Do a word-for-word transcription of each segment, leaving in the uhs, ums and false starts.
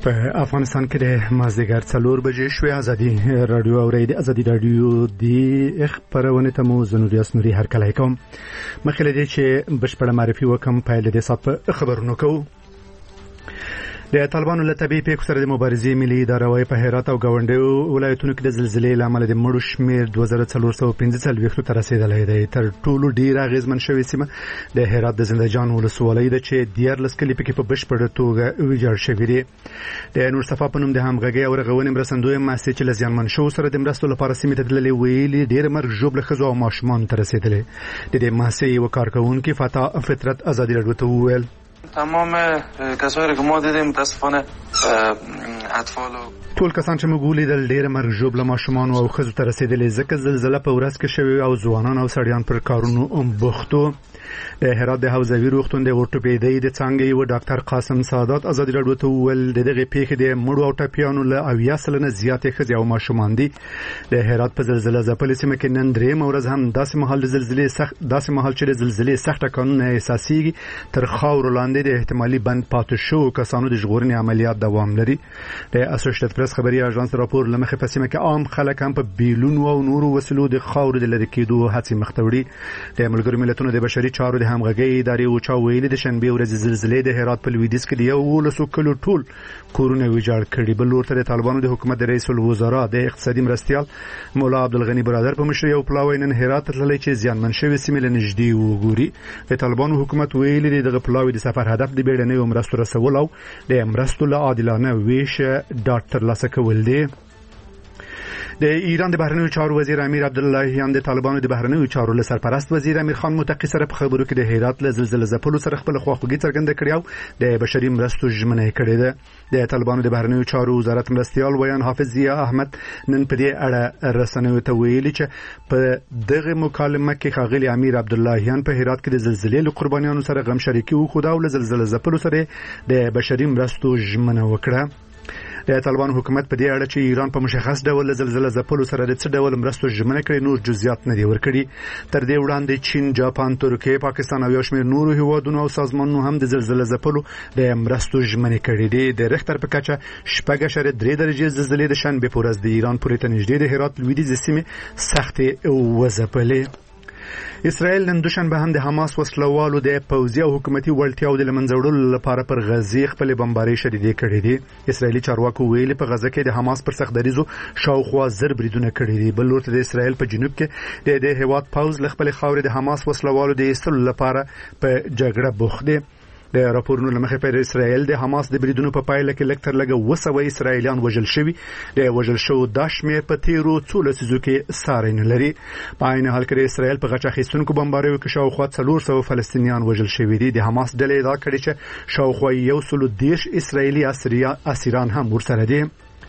په افغانستان کې د مازدیګر څلور بجې شوې ازادي رادیو اوري د ازادي رادیو د خبرونه ته مو زنوري اسنوري هر کله کوم مخکې دې چې بشپړه معرفي وکم په دې صف خبرونه کوو د طالبانو له تبعی پیښو سره د مبارزې ملي اداره وايي په هرات او گاونډیو ولایتونو کې د زلزلې لامل د مړو شمیر دوه زره څلور سوه پنځه څلوېښت ته رسیدلی دی. تر ټولو ډیر اغیزمن شوې سیمه د هرات د زندهجان ولسوالۍ ده چې دیارلس کلي پکې په بشپړه توګه ویجاړ شوي دي. د نور صفا په نوم د همغږۍ او رغونې مرستندویه مؤسسې چې له زیانمن شوو سره د مرستو لپاره سیمې ته تللې ویلي ډېر مرګ ژوبله ښځو او ماشومانو ته رسېدلی. د دې مؤسسې یوه کارکوونکې فتا فطرت ازادي راډیو ته وویل تمام کسایی که ما دیدیم متاسفانه اطفال و ټول کسان چې موږ ولیدل ډېر مرګ ژوبله ماشومان او ښځو ته رسېدلې ځکه زلزله په ورځ کې شوې او ځوانان او سړیان پر کارونو بوختو. د هرات د حوزوي روغتون د اورتوپیدۍ د څانګې یو ډاکټر قاسم سعادت ازادي راډیو ته وویل د دغې پیښې د مړو او ټپیانو له اویا سلنه زیاتې ښځې او ماشومان دي. د هرات په زلزله ځپلې سیمه کې نن درېیمه ورځ هم داسې مهال د زلزلې سخت داسې مهال چې د زلزلې سخت ټکانونه احساسېږي تر خاورو لاندې د احتمالي بند پاتې شوو کسانو د ژغورنې عملیات دوام لري. د اسوسییټډ پریس خبري اژانس راپور له مخې په سیمه کې عام خلک هم په بیلونو او نورو وسلو د خاورو د لرې کېدو هڅې مخ ته وړي. د ملګرو ملتونو د بشري چارو د همغږۍ ادارې اوچا ویلي د شنبې ورځې زلزلې د هرات په لویدیځ کې د یولسو کلو ټول کورونه ویجاړ کړي. بل لور ته د طالبانو د حکومت د رئیس الوزرا د اقتصادي مرستیال مولا عبدالغني برادر په مشرۍ یو پلاوی نن هرات ته تللی چې زیانمن شوې سیمې له نږدې وګوري. د طالبانو حکومت ویلي دی دغه پلاوی د سفر هدف د بیړنیو مرستو رسول او د مرستو له عادلانه ویش ډاټ ترلاسه کول دی. د ایران د بهرنیو چارو وزیر امیر عبداللهیان د طالبانو د بهرنیو چارو له سرپرست وزیر امیر خان متقی سره په خبرو کې د هرات له زلزلې ځپلو سره خپل خواخوږي څرګنده کړې او د بشري مرستو ژمنه کړې ده. د طالبانو د بهرنیو چارو وزارت مرستیال ویان حافظ ضیا احمد نن په دې اړه رسنیو ته ویلي چې په دغه مکالمه کې ښاغلي امیر عبداللهیان په هرات کې د زلزلې له قربانیانو سره غم شریکي وښوده او له زلزلې ځپلو سره د بشري مرستو ژمنه وکړه. د طالبان حکومت په دې اړه چې ایران په مشخص ډول زلزلې ځپلو سره د څه ډول مرستو ژمنه کړې نور جزئیات نه دی ورکړي. تر دې وړاندې چین، جاپان، ترکیه، پاکستان او یو شمېر نورو هیوادونو او سازمانونو هم د زلزلې ځپلو د مرستو ژمنې کړې دي. د ریختر په کچه شپږ اعشاریه درې درجې زلزلې د شنبې په ورځ د ایران پورې ته نږدې د هرات لویدیځې سیمې سختې وځپلې. اسرائیل نن دوشنبه هم د حماس وسلوالو د پوځي او حکومتي وړتیاو د لمنځه وړلو لپاره پر غزې خپل بمبارۍ شدیدې کړې دي. اسرائیلي چارواکو ویلي په غزه کې د حماس پر سخت دریزو شاوخوا زر بریدونه کړي دي. بل لور ته د اسرائیل په جنوب کې د دې هیواد پوځ له خپل خاورې د حماس وسلوالو د ایستلو لپاره په جګړه بوخت دي. د راپورونو لمخې پر اسرائیل د حماس د بریدونو په پایله کې لږ تر لږه اوه سوه اسرائیلیان وژل شوي. د وژل شوو دا شمېر په تیرو څو لسیزو کې ساری نه لري. په عین حال کې د اسرائیل په غچ اخیستونکو بمباریو کې شاوخوا څلور سوه فلسطینیان وژل شوي دي. د حماس ډلې ادعا کړې چې شاوخوا یو سلو دېرش اسرائیلي اسیران هم ورسره دي.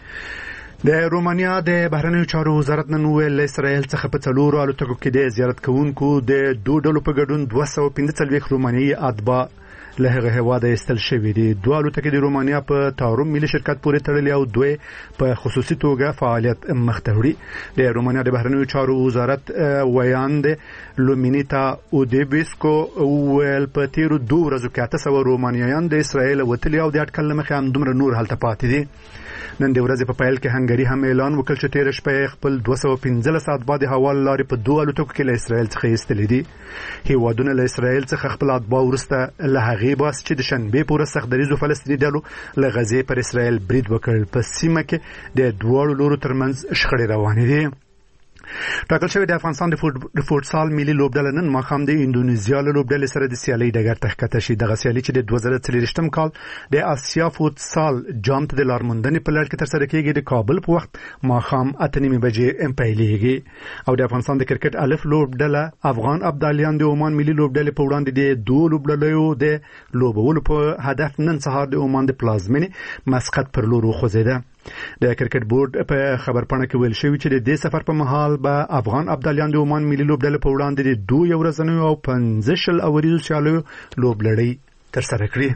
د رومانیا د بهرنیو چارو وزارت نن ویل له اسرائیل څخه په څلورو الوتکو کې د زیارت کوونکو د دوه ډلو په ګډون دوه سوه پنځه څلوېښت رومانیایي اتباع له هغه هواده ایستل شوي دي. دوه الوتکې د رومانیا په تاروم ملي شرکت پورې تړلې او دوی په خصوصي توګه فعالیت مخ ته وړي. د رومانیا د بهرنیو چارو وزارت ویاند لومینیتا اودیبسکو ویل په تیرو دوه ورځو کې اته سوه رومانیایان د اسرائیل وتلي او د اټکل له مخې هم دومره نور هلته پاتې دي. نن د ورځې په پیل کې هنګري هم اعلان وکړ چې تېره شپه خپل دوه سوه پنځلس اتباع د هوا له لارې په دوه الوتکو کې له اسرائیل څخه ایستلي دي. هیوادونه له اسرائیل څخه خپل اتباع وروسته له هغې باس چې د شنبې په ورځ سخت دریځو فلسطیني ډلو له غزې پر اسرائیل برید وکړ. په سیمه کې د دواړو لورو ترمنځ شخړې روانې دي. ټاکل شوی د افغانستان د فوټسال ملي لوبډله نن ماښام د اندونیزیا له لوبډلې سره د سیالۍ ډګر ته ښکته شي. دغه سیالي چې د دوه زره څلېرویشتم کال د اسیا فوټسال جام ته د لارموندنې په لړ کې ترسره کېږي د کابل په وخت ماښام اته نیمې بجې پیلېږي. او د افغانستان د کرکټ الف لوبډله افغان ابدالیان د عمان ملي لوبډلې په وړاندې د دوه لوبډلو د لوبولو په هدف نن سهار د عمان د پلازمینې مسقط پر لور وخوځېده. د کرکټ بورډ په خبرپاڼه کې ویل شوی چې د دې سفر په مهال به افغان ابدالیان د عمان ملي لوبډلې په وړاندې د دوه ورځنیو او پنځه شل اوریزو سیالیو لوبلړۍ ترسره کړي.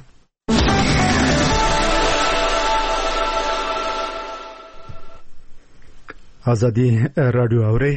ازادي رادیو اوري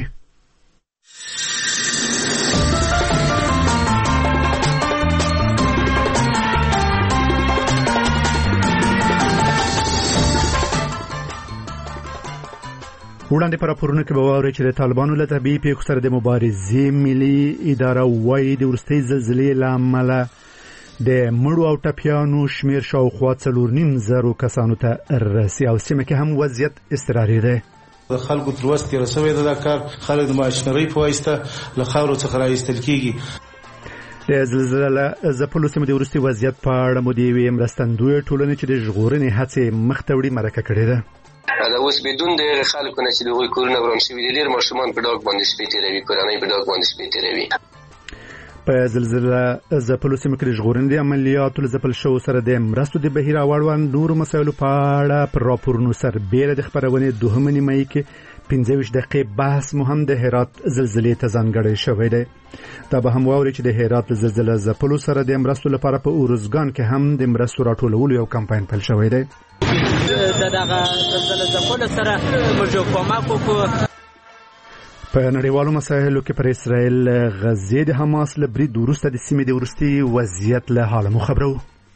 وړاندې پر راپورونو کې به واورئ چې د طالبانو له طبیعي پیښو سره د مبارزې ملي اداره وایي د وروستۍ زلزلې له امله د مړو او ټپیانو شمیر شاوخوا څلور نیم زرو کسانو ته رسي او سیمه کې هم وضعیت اضطراري دی. د خلکو تر وس تېره شوی د دا کار خلک د ماشینرۍ په واسطه له خاورو څخه راایستل کېږي. د زلزلې له ځپلو سیمو د وروستي وضعیت په اړه مو د یوې مرستندویې ټولنې چې د ژغورنې هڅې مخ ته وړي مرکه کړې ده. دا اوس بدون د خلکو نه چې د هغوی کورونه وران شوي دي، ډېر ماشومان په ډاګ باندې شپې تېروي، کورنۍ په ډاګ باندې شپې تېروي. په زلزلې ځپلو سیمو کې د ژغورنې د عملیاتو له ځپل شوو سره د مرستو د بهیر او اړوند نورو مسایلو په اړه پر راپورونو سربېره د خپرونې دوهمه نیمایي کې پنځه ویشت دقیقې بحث مو هم د هرات زلزلې ته ځانګړی شوی دی. دا به هم واوري چې د هرات زلزلې ځپلو سره د مرستو لپاره په اورزګان کې هم د مرستو راټولولو یو کمپاین پیل شوی دی. دغه زلزلې ځپلو سره موږ کومک وکړو. په نړیوالو مسایلو کې پر اسرائیل غزې د حماس له برید وروسته د سیمې د وروستي وضعیت له حاله مو خبرو.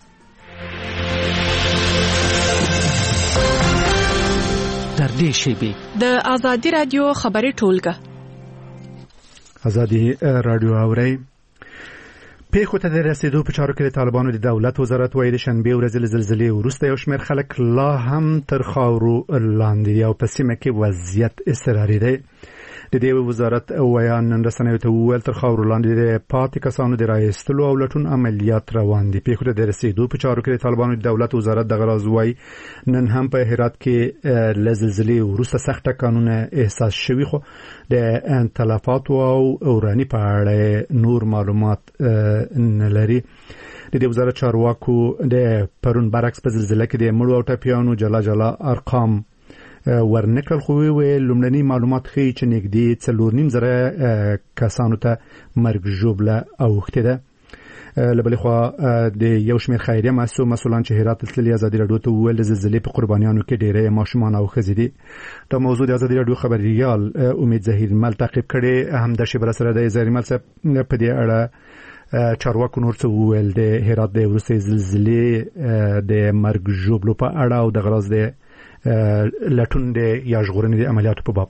تر دې شیبې د ازادي رادیو خبري ټولګه ازادي رادیو اوري پیښو ته د رسیدو په چارو کې د طالبانو د دولت وزارت وایي د شنبه ورځ له زلزلې وروسته یو شمېر خلک لا هم تر خاورو لاندې او په سیمه کې وضعیت اضطراري دی. د دې وزارت ویان نن رسنیو ته وویل تر خاورو لاندې د پاتې کسانو د راایستلو او لټون عملیات روان دي. پیښو ته د رسیدو په چارو کې د طالبانو د دولت وزارت دغه راز وایي نن هم په هرات کې له زلزلې وروسته سخت ټکانونه احساس شوي، خو د تلفاتو او اوراني په اړه نور معلومات نه لري. د دې وزارت چارواکو د پرون برعکس په زلزلې کې د مړو او ټپیانو جلا جلا ارقام ورنکړل، خو ویل لومړني معلومات ښیي چې نږدې څلور نیم زره کسانو ته مرګ ژوبله اوښتې ده. له بلې خوا د یو شمېر خیریه محصول مسؤلان چې هرات تللي ازادي راډیو ته وویل د زلزلې په قربانیانو کې ډېری ماشومان او ښځې دي. دا موضوع د ازادي راډیو خبريال امید ظهیرمل تعقیب کړي. همدا شیبه سره د ظهیرمل صاحب په دې اړه چارواکو نور څه وویل د هرات د وروستۍ زلزلې د مرګ ژوبلو په اړه او د غراض د لټون د یا ژغورنې د عملیاتو په باب.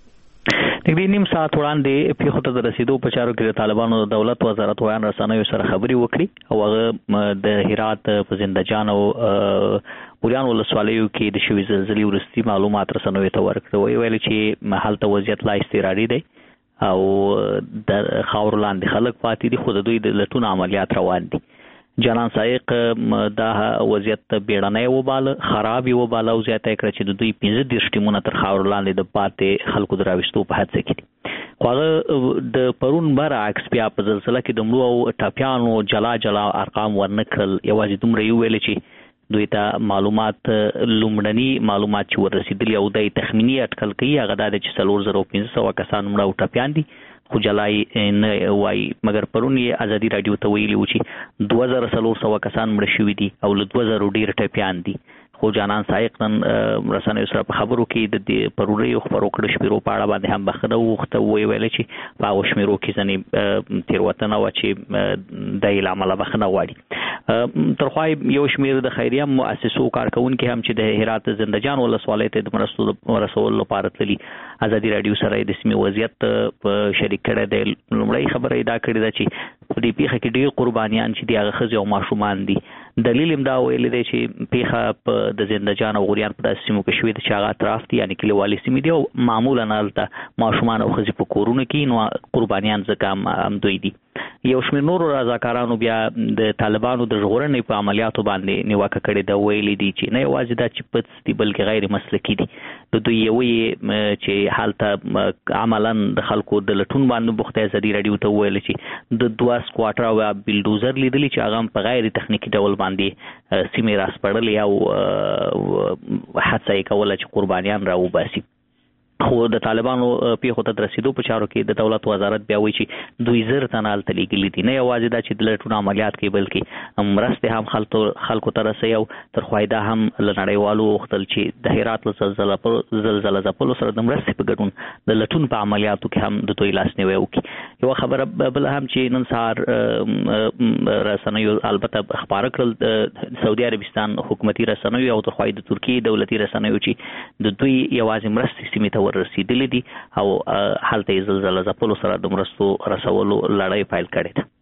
نږدې نیم ساعت وړاندې پیښو ته د رسیدو په چارو کې د طالبانو د دولت وزارت ویان رسنیو سره خبرې وکړي او هغه د هرات په زندهجان او بوریان ولسوالیو کې د شوي زلزلې وروستي معلومات رسنیو ته ورکړي. ویل چې هلته وضعیت لا اضطراري دی او د خاورو لاندې خلک پاتې دي، خو د دوی د لټون عملیات روان دي. جانان سایق دا وضعیت بیړنی وباله، خراب وباله او زیاته کړ چې د دوی پنځه دېرش ټیمونه تر خاورو لاندې د پاتې خلکو د راوستو په هڅه کې دي. خو هغه د پرون برعکس بیا په زلزله کې د مړو او ټپیانو جلا جلا ارقام ورنکړل. یوازې دومره یې وویل چې دوی ته معلومات لومړني معلومات چې ورسېدلي او د تخمیني اټکل کوي هغه دا دی چې څلور زره پنځه سوه کسان مړه او ټپیان دي، خو جلای نه وایي. مګر پرون یې ازادي راډیو ته ویلي و چې دوه زره څلور سوه کسان مړه شوي دي او له دوه زرو ډېر ټپیان دي. خو جانان سایق نن رسنیو سره په خبرو کې د پرونیو خپرو کړو شمیرو په اړه باندې هم بخښنه وغوښته. ویې ویل چې په هغو شمیرو کې ځینې تېروتنه وه چې د یې له امله بخښنه غواړي. تر خوا یو شمېر د خیریه مؤسسو کارکوونکي هم چې د هرات زندهجان ولسوالۍ ته د مرستو رسولو لپاره تللي ازادي راډیو سره د سیمې وضعیت شریک کړی دی. لومړی خبره یې دا کړې ده چې په دې پیښه کې ډېر قربانیان چې دي هغه ښځې او ماشومان دي. دلیل هم دا ویلی دی چې پیښه په د زندهجان او غوریان په داسې سیمو کې شوې ده چې هغه اطراف دي، یعنې کلیوالي سیمې دي او معمولا هلته ماشومان او ښځې په کورونو کې، نو قربانیان ځکه هم دوی دي. یو شمېر نورو رضاکارانو بیا د طالبانو د ژغورنې په عملیاتو باندې نیوکه کړې ده. ویلي دي چې نه یوازې دا چې پڅ دي بلکې غیر مسلکي دي. د دوی یو چې هلته عملا د خلکو د لټون باندې بوخته. ازادي راډیو ته وویل چې د دوه سکواټر او بلډوزر لیدلي چې هغه په غیر تخنیکي ډول باندې سیمې راسپړلې او هڅه یې کوله چې قربانیان راوباسي. خو د طالبانو پیښو ته د رسیدو په چارو کې د دولت وزارت بیا وایي چې دوی زر تنه هلته لیږلي دي. نه یوازې دا چې د لټون عملیات کوي بلکې مرستې هم خلکو ته رسوي او تر خوا دا هم له نړیوالو وغوښتل چې د هرات له زلزله ځپلو سره د مرستې په ګډون د لټون په عملیاتو کې هم د دوی لاسنیوی وکړي. یو خبره بل هم چې نن سهار رسنیو البته خبره کړل سعودي عربستان حکومتي رسنیو او د خوای د ترکیه دولتي رسنیو چې د دوی یوازې مرستې سیمې ته ورسېدلې دي او هلته زلزلې ځپلو سره د مرستو رسولو لړۍ پیل کړې ده.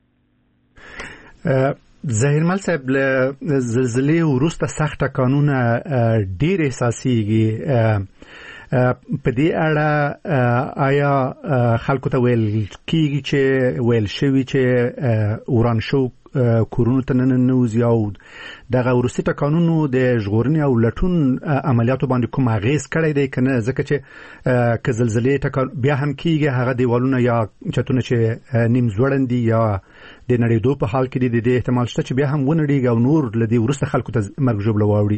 ظاهرمل صاحب له زلزلې وروسته سخت قانونه ډېر احساسيږي. په دې اړه آیا خلکو ته ویل کیږي چې ویل شوی چې وران شو کورونو ته نه نوځي او دغه وروستي قانونو د ژغورنې او لټون عملیاتو باندې کوم اغیز کړی دی کنه ځکه چې ک زلزلې بیا هم کیږي هغه دیوالونه یا چتونه چې نیم زوړندي یا د نړیدو په حال کې د احتمال شته چې بیا هم ونړیږي او نور لدی ورسته خلکو ته مرګ ژوبله واوړي.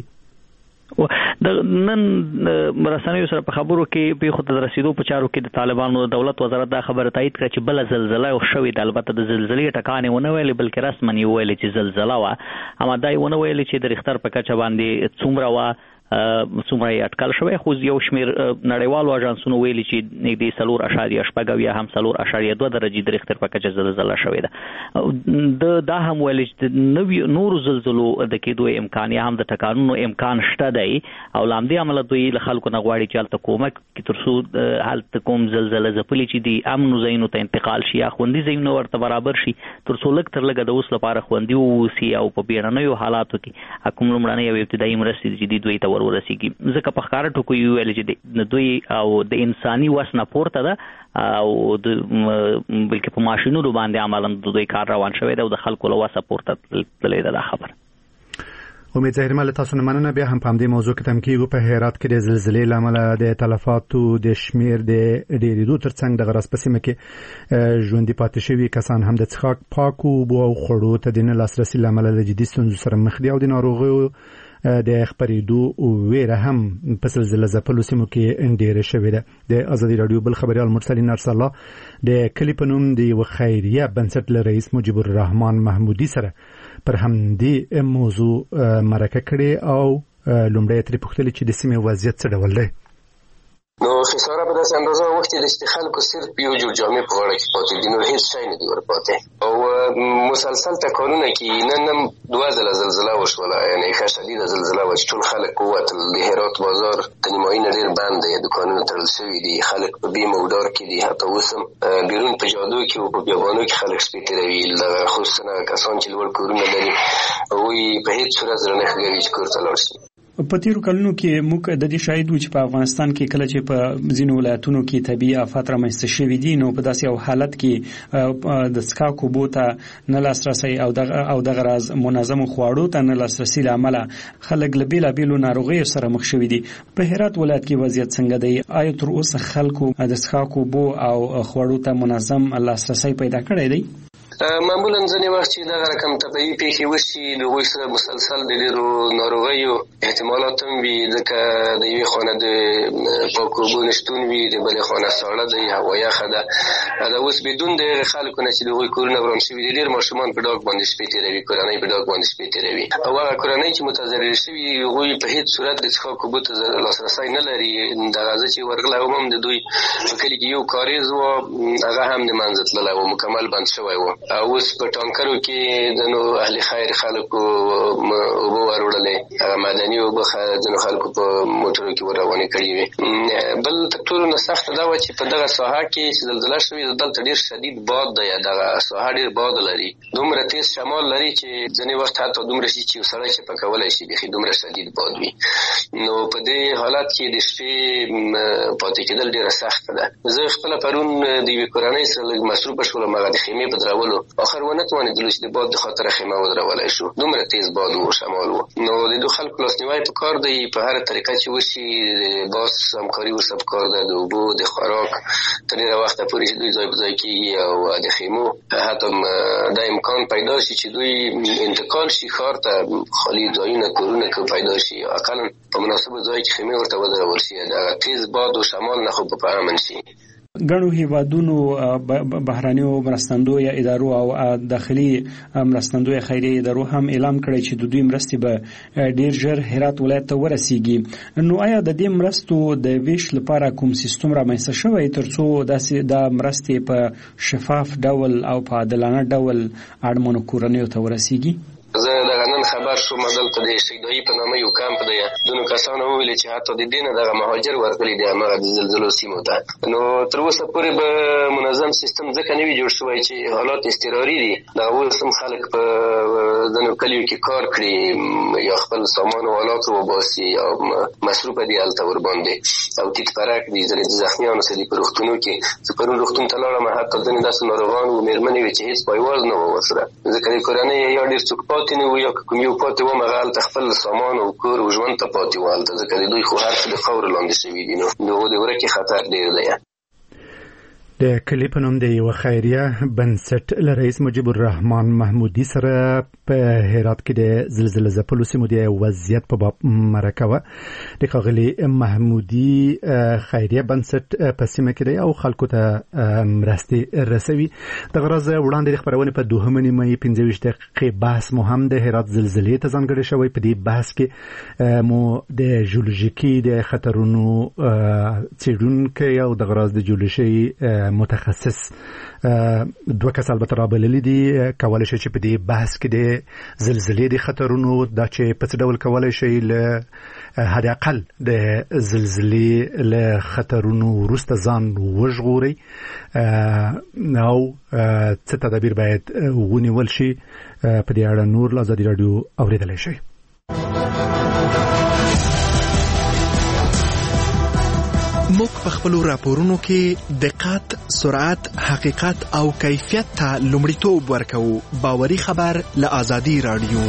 د نن رسنیو سره په خبرو کې په خود رسیدو په چارو کې د طالبانو دولت وزارت دا خبره تایید کړه چې بل زلزلہ او شوې د البته د زلزلې ټکانې ونه ویلې بلکې رسمن یې ویلې چې زلزلہ وا اما دای ونه ویلې چې د ریختر په کچه باندې څومره وا څومره یې اټکل شوی خو یو شمیر نړیوالو اژانسونو ویلي چې نږدې څلور اعشاریه شپږ او یا هم څلور اعشاریه دوه درجې د ریختر په کچه زلزلہ شوې ده. د دا هم ویلي چې نور زلزلو د کېدو امکان یا هم د ټکانونو امکان شته دی او لامدې عمله دوی له خلکو نه غواړي چې هلته کومک کې تر څو هلته کوم زلزلې ځپلې چې د امنو ځایونو ته انتقال شي یا خوندي ځایونه ورته برابر شي تر څو لږ تر لږه د اوس لپاره خوندي واوسي او په بیړنیو حالاتو کې کوم لومړنۍ او ابتدایي مرستې چې دوی ته ورسیږي ځکه په ښکاره ټکو یې ویل چې د دوی او د انساني وس نه پورته ده او د بلکې په ماشینونو باندې عملاً د دوی کار روان شوی دی او د خلکو له وسه پورته تللی ده دا خبره. امید ظاهرمل تاسو نه مننه. بیا هم په همدې موضوع کې تم کېږو. په هرات کې د زلزلې له امله د تلفاتو د شمیر د ډېرېدو ترڅنګ د غرس په سیمه کې ژوندي پاتې شوي کسان هم د څښاک پاکو اوبو او خوړو ته د نه لاسرسي له امله له جدي ستونزو سره مخ دي او د ناروغیو د خبرېدو ویره هم په زلزلې ځپلو سیمو کې ډېره شوې ده. د ازادي رادیو بل خبريال مرسلین ارسلا د کلی په نوم د یو خیریه بنسټ له رئیس مجيب الرحمن محمودي سره پر همدې موضوع مرکه کړې او لومړی ترې پوښتنه چې د سیمې وضعیت څه ډول دی. نو خساره په داسې اندازه وخت د استخال کو صرف یو جوړ جامع په وړه کې پاتې دي نو هیڅ شي نه دی ورپاتې او مسلسل تکونونه کې نن نن دوه ځله زلزلہ وشوله یعنی ښه شدیده زلزلہ و چې ټول خلک قوت د هرات بازار د نیمایي ډیر بند دي دکانونه تړل شوي دي خلک په بیم او ډار کې دي حتی اوسم بیرون په جادو کې او په بیابانو کې خلک سپیټروي خصوصا کسان چې لوړ کورونه لري وي په هیڅ صورت سره نه خګری چې کور ته لاړ شي. په تیرو کلونو کې موږ د دې شاهد وو چې په افغانستان کې کله چې په ځینو ولایتونو کې طبيعي آفات رامنځته شوي دي نو په داسې یو حالت کې د څښاک اوبو ته نه لاسرسي او دغه او دغه راز منظم خواړو ته نه لاسرسي لامل خلک له بیلابیلو ناروغیو سره مخ شوي دي. په هرات ولایت کې وضعیت څنګه دی؟ آیا تر اوسه خلکو د څښاک اوبو او خوړو ته منظم لاسرسي پیدا کړی دی؟ معمولا ځینې وخت چې دغه رقم طبیعي پیښې وشي د هغوی سره مسلسل د ډېرو ناروغیو احتمالات هم وي ځکه د یوې خوا نه د پاکو اوبو نشتون وي د بلې خوا نه ساړه دی هوا یخه ده دا اوس بدون د هغې خلکو نه چې د هغوی کورونه وران شوي دي ډېر ماشومان په ډاګ باندې شپې تېروي کورنۍ په ډاګ باندې شپې تېروي او هغه کورنۍ چې متضرر شوي هغوی په هېڅ صورت د څښاک اوبو ته لاسرسی نه لري. دغه زه چې ورغلی وم هم د دوی په کلي کې یو کاریز و هغه هم د منځه تللی و مکمل بند شوی و اوس په ټانکرو کې د نو اهل خیر خلکو اوبه وروړلې هغه مدني اوبه ځینو خلکو په موټرو کې ورروانې کړي وي. بل تر ټولو نه سخته دا وه چې په دغه ساحه کې چې زلزله شوې دلته ډېر شدید باد دی دغه ساحه ډېر باد لري دومره تیز شمال لري چې ځینې وخت حتی دومره شي چې یو سړی چپه کولی شي بیخي دومره شدید باد وي. نو په دې حالت کې د شپې پاتې کېدل ډېره سخته ده. زه خپله پرون د یوې کورنۍ سره لږ مصروفه شولم هغه د خیمې په درولو آخر ونه توانېدلو چې د باد د خاطره خیمه ودرولی شو دومره تیز باد و شمال و. نو د دو خلکو لاسنیوی په کار دی په هره طریقه چې وشي د باس همکاري ورسره په کار ده د اوبو د خوراک تر ډېره وخته پورې چې دوی ځای په ځای کېږي او د خیمو حتی دا امکان پیدا شي چې دوی انتقال شي ښار ته خالي ځایونه کورونه که پیدا شي اقلا په مناسبو ځای کې خیمې ورته ودرول شي هغه تیز باد و شمال نه خو په امن شي. ګڼو هیوادونو بهرانیو مرستندوی ادارو او داخلي مرستندوی خیریه ادارو هم اعلان کړی چې د دوی مرستې به ډیر ژر هرات ولایت ته ورسیږي. نو آیا د دې مرستو د ویش لپاره کوم سیستم رامنځته شوی ترڅو داسې د مرستې په شفاف ډول او په عادلانه ډول اړمنو کورنیو ته ورسیږي؟ زه دغه نن خبر شوم دلته د شهیدای په نامه یو کمپ دی. دونو کسانو وویل چې حتی د دې نه دغه مهاجر ورغلي دي هغه د زلزلو سیمو ته. نو تر اوسه پورې به منظم سیستم ځکه نه وي جوړ شوی چې حالات اضطراري دي. دغه اوس هم خلک په ځینو کلیو کې کار کړي یا خپل سامان او آلات وباسي او مصروفه دي هلته ورباندې او تیت پرک دي. ځینې زخمیانو سره دي په روغتونو کې. زه پرون روغتون ته لاړم، حتی ځینې داسې ناروغان وو مېرمنې وې چې هېڅ پایواز نه وه ورسره، ځکه د کورنۍ یا ډېر څوک پاتې نه وو یا که کوم یو پاتې وم هغه هلته خپل سامان او کور او ژوند ته پاتې وو هلته، ځکه د دوی خو هر څه د خاورو لاندې شوي دي. نو د هغو د ورکې خطر ډېر دی. د کلی په نوم د یو خیریه بنسټ له رئیس مجیب الرحمن محمودي سره په هرات کې د زلزلې ځپلو سیمو د وضعیت په باب مرکه وه. د ښاغلي محمودي خیریه بنسټ په سیمه کې دی او خلکو ته مرستې رسوي. دغه راز وړاندې د خپرونې په دوهمه نیمه پنځه ویشت دقیقې بحث مو هم د هرات زلزلې ته ځانګړی شوی. په دې بحث کې مو د جیولوژیکي د خطرونو څېړونکی او دغه راز د جیولوژي متخصص دوه کس البته رابللي دي. کولی شي چې په دې بحث کې د زلزلې د خطرونو دا چې په څه ډول کولی شي له حد اقل د زلزلې له خطرونو وروسته ځان وژغوري او څه تدابیر باید ونیول شي. په دې اړه نور له ازادي راډیو اورېدلی شئ. موږ په خپلو راپورونو کې دقت، سرعت، حقیقت او کیفیت ته لومړیتوب ورکوو. باوري خبر له ازادي راډیو.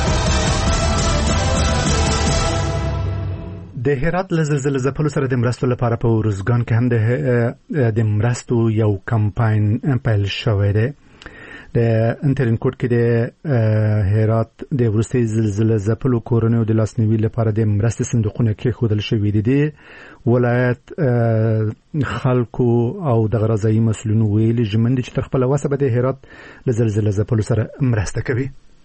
د هرات له زلزلې ځپلو سره د مرستو لپاره په ارزګان کې هم د مرستو یو کمپاین پیل شوی دی. د انټرین کوټ کې د هرات د وروستي زلزلې ځپلو کورنیو د لاسنیوي لپاره د مرستې صندوقونه کېښودل شوي دي. د ولایت خلکو او دغه ځایي مسؤلینو ویلي ژمن دي چې تر خپله وسه به د هرات له زلزلې ځپلو سره مرسته کوي.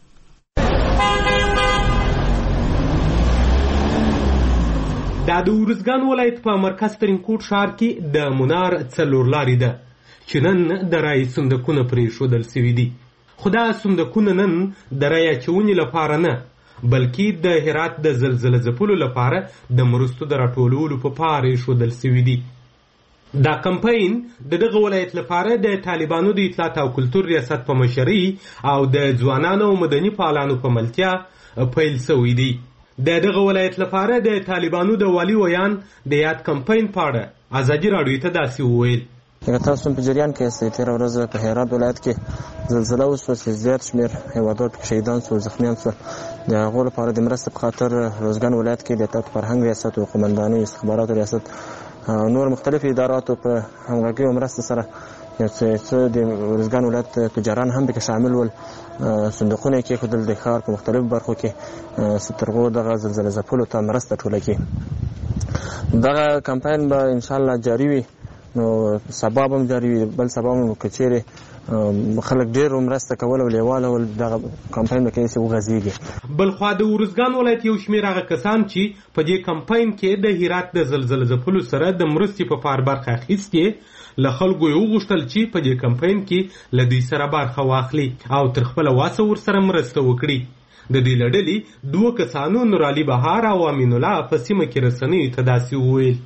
دا د ارزګان ولایت په مرکز ترین کوټ ښار کې د منار څلور لارې ده چې نن د رای صندوقونه پرېښودل سوي دي. خو دا صندوقونه نن د رای اچونې لپاره نه بلکې د هرات د زلزلې ځپلو لپاره د مرستو د راټولولو په پاره ایښودل سوي دي. دا کمپاین د دغه ولایت لپاره د طالبانو د اطلاعات او کلتور ریاست په مشرۍ او د ځوانانو او مدني فعالانو په ملتیا پیل سوی دی. د دغه ولایت لپاره د طالبانو د والي ویان د یاد کمپاین په اړه ازادي راډیو ته داسې وویل: اگر تاسو په جریان کې استئ تیر ورځ په هرات ولایت کې زلزلہ وشوه چې زیات شمېر هیوادوال شهیدان شو، زخمیان شو. د هغو لپاره د مرستې په خاطر روزګان ولایت کې د اطلاعات فرهنګ ریاست او قومندانۍ استخباراتو ریاست نور مختلف اداراتو په همغږۍ او مرسته سره یو څه د روزګان ولایت تجاران هم پکې شامل ول. صندوقونه یې کېښودل د ښار په مختلفو برخو کې تر هغو دغه زلزلې ځپلو ته مرسته ټوله کړي. دغه کمپاین به انشاءالله جاري وي، نو سبا به هم جاري وي. بل سبا هم که چیرې خلک ډېر مرسته کول او لیواله ول دغه کمپاین به کیدای شي وغځېږي. بلخوا د ارزګان ولایت یو شمېر هغه کسان چې په دې کمپاین کې د هرات د زلزلې ځپلو سره د مرستې په پار برخه اخیستې له خلکو یې وغوښتل چې په دې کمپاین کې له دوی سره برخه واخلي او تر خپله وسه ورسره مرسته وکړي. د دې له ډلې دوه کسانو نورعلي بهار او امین الله په سیمه کې رسنیو ته داسې وویل: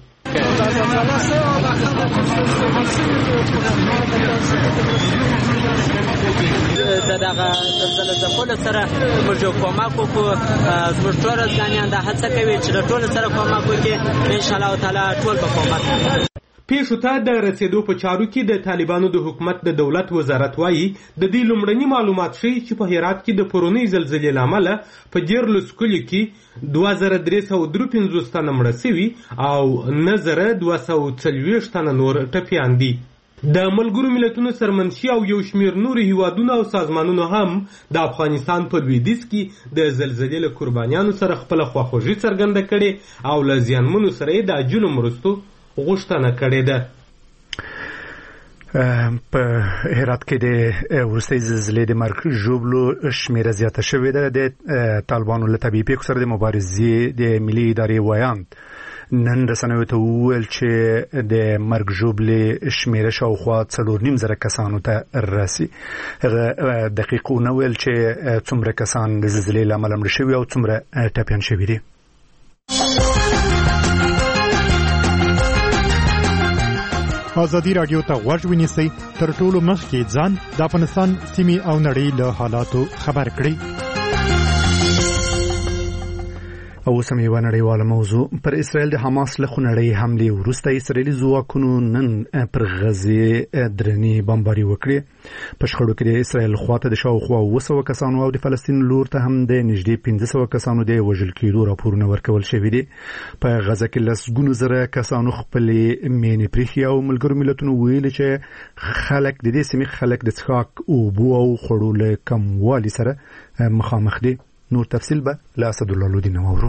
د دغه زلزلې ځپلو سره موږ یو کومک وکړو. زموږ ټول ارزګانیان دا هڅه کوي چې د ټولو سره کومک وکړي. انشاءالله تعالی ټول به کومک وکړي. پیښو ته د رسیدو په چارو کې د طالبانو د حکومت د دولت وزارت وایي د دې لومړني معلومات ښیي چې په هرات کې د پرونۍ زلزلې له امله په دیارلسو کلیو کې دوه زره درې سوه درې پنځوس تنه مړه سوي او نه زره دوه سوه څلوېښت تنه نور ټپیان دي. د ملګرو ملتونو سرمنشي او یو شمېر نورو هیوادونو او سازمانونو هم د افغانستان په لویدیځ کې د زلزلې له قربانیانو سره خپله خواخوږي څرګنده کړې او له زیانمنو سره یې د اجلو مرستو غوښتنه کړې ده. په هرات کې د ورستۍ زلزلې د مرګ ژوبلو شمیره زیاته شوې ده. د طالبانو له طبيعي پیښو سره د مبارزې د ملي ادارې ویان نن رسنیو ته وویل چې د مرګ ژوبلې شمیره شاوخوا څلور نیم زره کسانو ته رسي. هغه دقیقونه ویل چې څومره کسان د زلزلې له امله مړه شوي او څومره ټپیان شوي دي. ازادي رادیو ته غوږ ونیسئ، تر ټولو مخکې ځان د افغانستان سیمې او نړۍ له حالاتو خبر کړئ. او سم یو نړیواله موضوع پر اسرائیل د حماس له خونړۍ حملې وروسته اسرائیلي ځواکونو نن پر غزه درنی بمباري وکړي. په شخړو کې د اسرائیل خواته د شاوخوا اوه سوه کسانو او د فلسطین لور ته هم د نږدې پنځه سوه کسانو د وژل کېدو راپورونه ورکول شوي دي. په غزه کې لسګونو زره کسانو خپلې مینې پریښي او ملګرو ملتونو ویلي چې خلک د دې سیمې خلک د څښاک اوبو او خوړو له کموالي سره مخامخ دي. نور تفصیل به له اسد الله لودین وورو.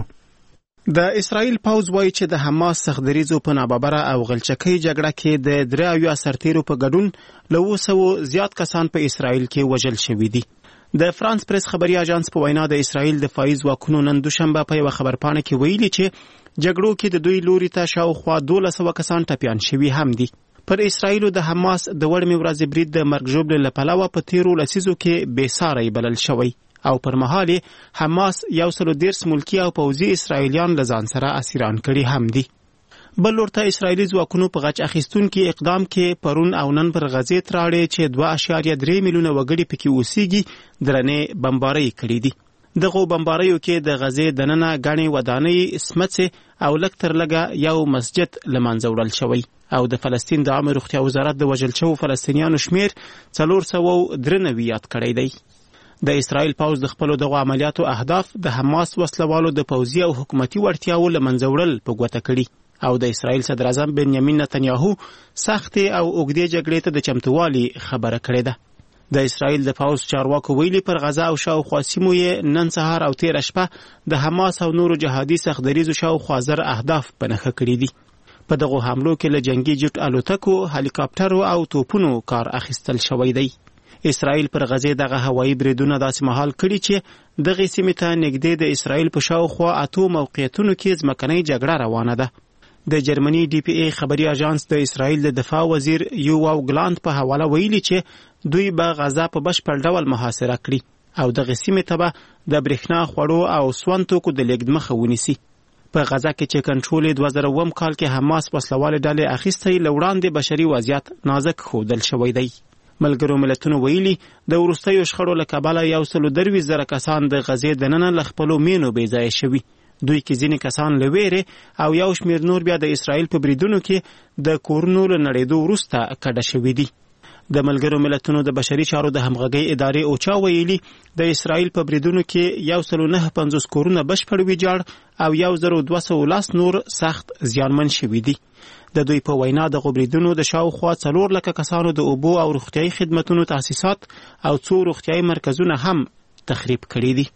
د اسرائیل پوز وایي چې د حماس سختدریزو په ناببره او غلچکۍ جګړه کې د درې اویا سرتیرو په ګډون له اوه سوو زیات کسان په اسرائیل کې وژل شوي دي. د فرانس پریس خبري اژانس په وینا د اسرائیل دفاعي ځواکونو نن دوشنبه په یوه خبرپاڼه کې ویلي چې جګړو کې د دوی لوري ته شاوخوا دولس سوه کسان ټپیان شوي هم دي. پر اسرائیلو د حماس د وړمې ورځې برید د مرګ ژوبلې له پلوه په تیرو لسیزو کې بېساری بلل شوی او پر مهال حماس یو سلو دیرس ملکی او پوځي اسرائیلیان له ځان سره اسیران کړي هم دي. بل ورته اسرائیلي ځواکونو په غچ اخیستونکي اقدام کې پرون او نن پر غزې تراړې چې دوه اعشاریه درې میلیونه وګړي پکې اوسېږي درنې بمبارۍ کړي دي. دغه بمباریو کې د غزې دننه غني ودانۍ سمڅې او لږ تر لږه یو مسجد له منځه وړل شوی او د فلسطین د عامه روغتیا وزارت د وژل شوو فلسطینیانو شمیر څلور سوه درې نوي یاد کړی دی. د اسرائیل پوز د خپلو دغو عملیاتو اهداف د حماس وسلوالو د پوځي او حکومتي وړتیاو له منځه وړل په ګوته کړي او د اسرائیل صدر اعظم بنیامین نتنیاهو سختې او اوږدې جګړې ته د چمتووالي خبره کړې ده. د اسرائیل د پوز چارواکو ویلي پر غزه او شاوخوا سیمو یې نن سهار او تېره شپه د حماس او نورو جهادي سختدریزو شاوخوا زر اهداف په نښه کړي دي. په دغو حملو کې له جنګي جټ الوتکو، هلیکاپټرو او توپونو کار اخیستل شوی دی. اسرائیل پر غزې دغه هوایي بریدونه داسې مهال کړي چې دغه سیمې ته نږدې د اسرائیل په شاوخوا اتو موقعیتونو کې ځمکنۍ جګړه روانه ده. د جرمني ډي پی ای خبري اژانس د اسرائیل د دفاع وزیر یوواو ګلاند په حواله ویلي چې دوی به غزه په بشپړ ډول محاصره کړي او دغه سیمې ته به د برېښنا خوړو او سون توکو د لیږد مخه ونیسي. په غزه کې چې کنټرول دوه زره اووم کال کې حماس وسلوالې ډلې اخیستی له وړاندې بشري وضعیت نازک ښودل شوی دی. ملګرو ملتونو ویلي د وروستیو شخړو له کبله یو سلو درویشت زره کسان د غزې دننه له خپلو مینو بې ځایه شوي. دوی کې ځینې کسان له ویرې او یو شمېر نور بیا د اسرائیل په بریدونو کې د کورونو له نړېدو وروسته کډه شوي دي. د ملګرو ملتونو د بشري چارو د همغږۍ ادارې اوچا ویلي د اسرائیل په بریدونو کې یو سلو نهه پنځوس کورونه بشپړ ویجاړ او یو زر دوه سوه لس نور سخت زیانمن شوي دي. د دوی په وینا د غبریدونو د شاوخوا څلور لکه کسانو د اوبو او روغتیايي خدمتونو تاسیسات او څو روغتیايي مرکزونه هم تخریب کړي دي.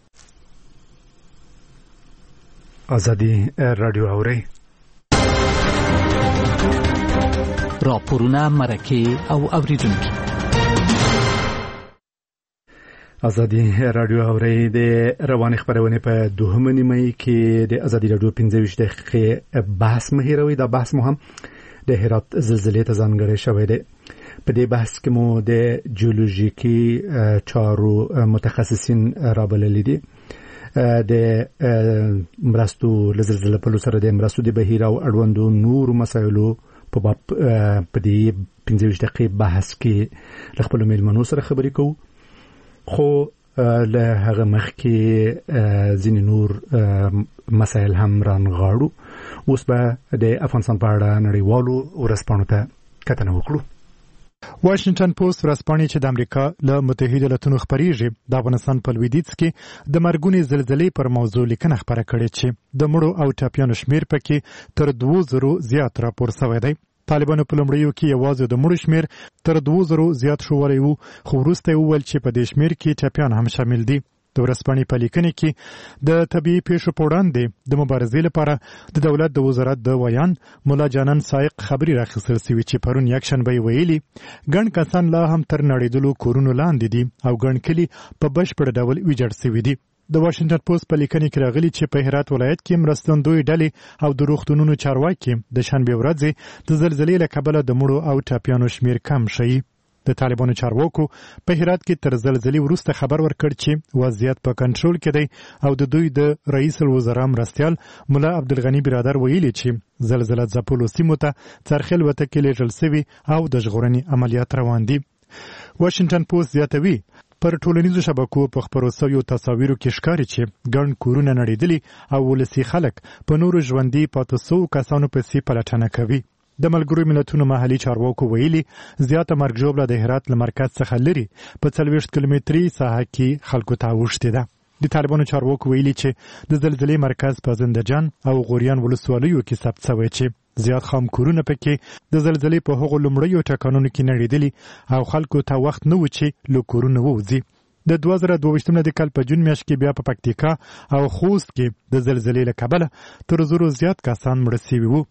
ازادي رادیو اوري راپورونه مرکه او اوریدونکو. ازادي رادیو اوري د رواني خبرونه په دوهمه نیمه کې د ازادي رادیو پنځه ویشت دقیقې بحث مهیروي. دا بحث مو هم د هرات زلزلې ته ځانګړی شوی دی. په دې بحث کې مو د جیولوژیکي چارو متخصصین رابللي دي. د مرستو لزلزلې په لور سره د مرستو د بهیر او اړوندو نور مسایلو په باب په دې پنځه ویشت دقیقې بحث کې له خپلو میلمنو سره خبرې کوو. خو له هغه مخکې ځینې نور مسایل هم رانغاړو. اوس به د افغانستان په اړه نړیوالو ورځپاڼو ته کتنه وکړو. واشنگټن پوسټ ورځپاڼې چې د امریکا له متحده ایالاتونو خپریږي د افغانستان په لویدیځ کې د مرګونې زلزلې پر موضوع لیکنه خپره کړې چې د مړو او ټپیانو شمیر پکې تر دوه زرو زیات راپور شوی دی. طالبانو په لومړیو کې یوازې د مړو شمیر تر دوه زرو زیات شوی و، خو وروسته وویل چې په دې شمیر کې ټپیان هم شامل دي. د ورځپاڼې په لیکنې کې د طبي پیښو په وړاندې د مبارزې لپاره د دولت د وزارت د ویان مولا جانان سایق خبري راخیستل سوي چې پرون یکشنبه ویلي ګڼ کسان لا هم تر نړیدلو کورونو لاندې دي او ګڼ کلي په بشپړ ډول ویجاړ سوي دي. د واشنگټن پوسټ په لیکنه کې راغلي چې په هرات ولایت کې مرستندوی ډلې او د روغتونونو چارواکي د شنبه ورځې د زلزلې له کبله د مړو او ټپیانو شمیر کم شي. د طالبانو چارواکو په هرات کې تر زلزلې وروسته خبر ورکړ چې وضعیت په کنټرول کې دی او د دوی د رئیس الوزرا مرستیال مولا عبدالغنی برادر ویلي چې زلزلې ځپلو سیمو ته څرخل وته کې لیږل شوی او د ژغورنې عملیات روان دي. واشنگټن پوسټ زیاتوي پر ټولنیزو شبکو په خپرو شویو تصاویرو کې ښکاري چې ګڼ کورونه نړېدلي او ولسي خلک په نورو ژوندي پاتې سوو کسانو پسې پلټنه کوي. د ملګرو ملتونو محلي چارواکو ویلي زیاته مرګ ژوبله د هرات له مرکز څخه لري په څلوېښت کیلومتري ساحه کې خلکو ته اوښتې ده. د طالبانو چارواکو ویلي چې د زلزلې مرکز په زندهجان او غوریان ولسوالیو کې ثبت شوی چې زیات خام کورونه پکې د زلزلې په هغو لومړیو ټکانونو کې نړېدلي او خلکو ته وخت نه و چې له کورونو ووځي. د دوه زره دوه ویشتم د کال په جون میاشت کې بیا په پکتیکا او خوست کې د زلزلې له کبله تر زرو زیات کسان مړه شوي وو.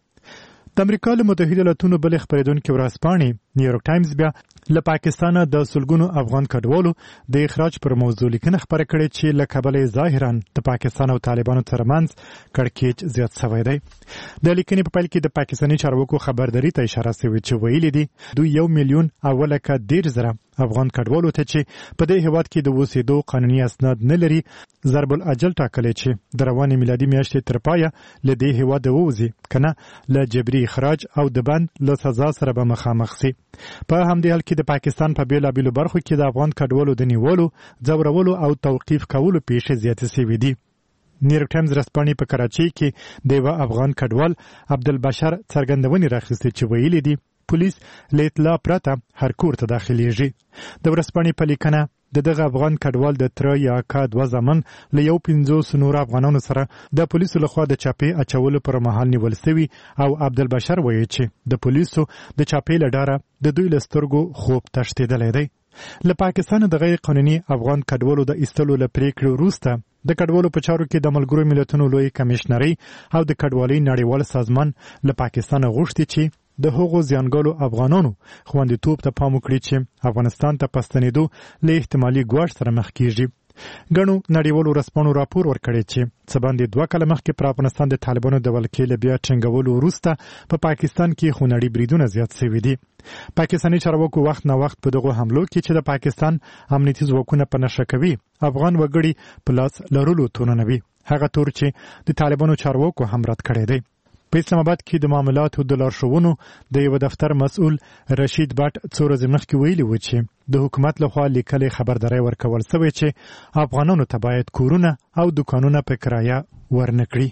د امریکا له متحده ایالاتونو بلې خپرېدونکې ورځپاڼې نیویورک ټایمز بیا له پاکستانه د سلګونو افغان کډوالو د اخراج پر موضوع لیکنه خپره کړې چې له کبله ظاهرا د پاکستان او طالبانو ترمنځ کړکېچ زیات شوی دی. د لیکنې په پیل کې د پاکستاني چارواکو خبرداري ته اشاره شوې چې ویلي دي دوی یو میلیون او لکه دېرش زره افغان کډوالو ته چې په دې هیواد کې د اوسېدو قانوني اسناد نه لري ضرب الاجل ټاکلی چې د روانې میلادي میاشتې تر پایه له دې هیواده ووځي که نه له جبري اخراج او د بند له سزا سره به مخامخ سي. په همدې حال کې د پاکستان په بېلابېلو برخو کې د افغان کډوالو د نیولو ځورولو او توقیف کولو پیښې زیاتې شوي دي. نیویورک ټایمز ورځپاڼې په کراچۍ کې د یوه افغان کډوال عبدالبشر څرګندونې راخیستې چې ویلي دي پولیس له اطلاع پرته هر کور ته داخليږي. د ورځپاڼې په لیکنه د دغه افغان کډوال د تره یا اکا دوه زامن له یو پنځوس نورو افغانانو سره د پولیسو لخوا د چاپې اچولو پر مهال نیول شوي او عبدالبشر وایي چې د پولیسو د چاپې له ډاره د دوی له سترګو خوب تښتېدلی دی. له پاکستانه د غیر قانوني افغان کډوالو د ایستلو له پریکړې وروسته د کډوالو په چارو کې د ملګرو ملتونو لوی کمشنري او د کډوالۍ نړیوال سازمان له پاکستانه غوښتي چې د هغو زیانګالو افغانانو خوندیتوب ته پام وکړي چې افغانستان ته په ستنېدو له احتمالي ګواښ سره مخ کیږي. ګڼو نړیوالو ورځپاڼو راپور ورکړی چې څه باندې دوه کاله مخکې پر افغانستان د طالبانو د ولکې له بیا ټینګولو وروسته په پا پاکستان کې خونړي بریدونه زیات شوي دي. پاکستاني چارواکو وخت نه وخت په دغو حملو کې چې د پاکستان امنیتي ځواکونه په نښه کوي افغان وګړي په لاس لرلو تورنوي هغه تور چې د طالبانو چارواکو هم رد کړی دی. په اسلام آباد کې د معاملاتو د لارښوونو د یو دفتر مسؤل رشید بټ څو ورځې مخکې ویلي و چې د حکومت لخوا لیکلې خبرداری ورکول شوی چې افغانانو ته باید کورونه او دکانونه په کرایه ورنکړي.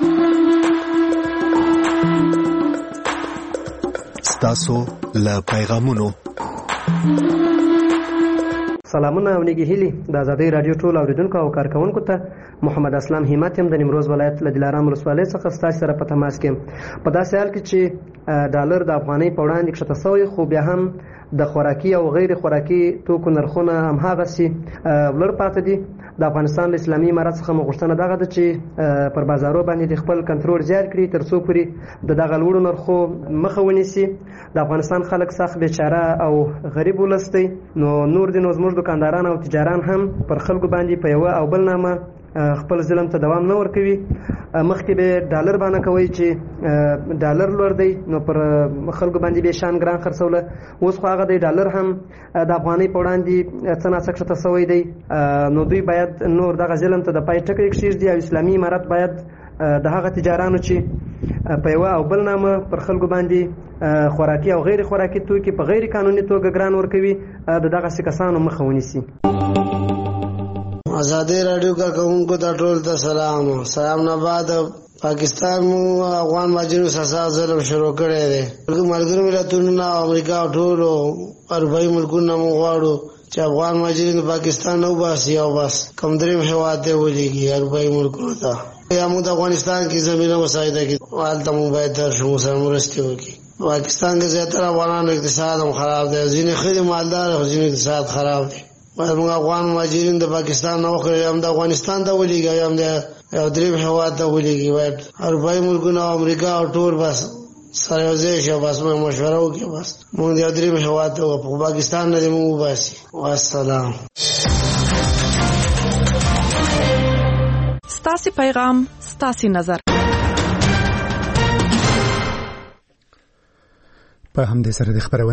ستاسو له پیغامونو سلامونه او نیکی هیلي د ازادۍ رادیو ټول اوریدونکو او کارکونکو ته محمد اسلام همت هم د نیمروز ولایت له دلارام ولسوالۍ څخه ستاسو سره په تماس کې په داسې حال کې چې ډالر د افغانۍ په وړاندې کښته شوی خو بیا هم د خوراکي او غیر خوراکي توکو نرخونه هماغسې لوړ پاتې دي. د افغانستان له اسلامي امارت څخه مو غوښتنه دغه ده چې پر بازارو باندې د خپل کنټرول زیات کړي تر څو پورې د دغه لوړو نرخو مخه ونیسي. د افغانستان خلک سخت بیچاره او غریب ولس دی نو نور دي نو زموږ دکانداران او تجاران هم پر خلکو باندې په یوه او بل نامه خپل ظلم ته دوام نه ورکوي. مخکې به ډالر باندې کوي چې ډالر لوړ دی نو پر خلکو باندې به شان ګران خرڅوله. اوس خو هغه دی ډالر هم د افغانۍ په وړاندې څه ناڅه کښته شوی دی نو دوی باید نور دغه ظلم ته د پای ټکی کښېږدي او اسلامي امارت باید د هغه تجارانو چې په یوه او بل نامه پر خلکو باندې خوراکي او غیر خوراکي توکي په غیر قانوني توګه ګران ورکوي د دغسې کسانو مخه ونیسي. ازادي رادیو کارکونکو ته ټول ته سلام. سلام نه بعد پاکستان مو افغان مهاجرینو سره ظلم شروع کړی دی. ملګرو ملتونو نه امریکا او ټولو اروپایي ملکونو مو غواړو چې افغان مهاجرین پاکستان نه وباسي او بس کوم دریم هېواد ته ولېږي اروپایي ملکونو ته. یا موږ د افغانستان کې زمینه مساعده کې هلته مو باید درشو سره مرستې وکړي. پاکستان کې زیاتره افغانانو اقتصاد هم خراب دی. ځینې ښه دي مالدار او ځینې اقتصاد خراب دی. موږ افغان مهاجرین د پاکستان نه وکړي هم د افغانستان ته ولېږي هم د یو دریم هېواد ته ولېږي وایي اروپایي ملکونه او امریکا او ټول بس سره یو ځای شو بس موږ مشوره وکړو بس موږ د یو دریم هېواد ته په پاکستان نه دې موږ وباسي. والسلام. ستاسو پیغام ستاسو نظر. په همدې سره د خبرونې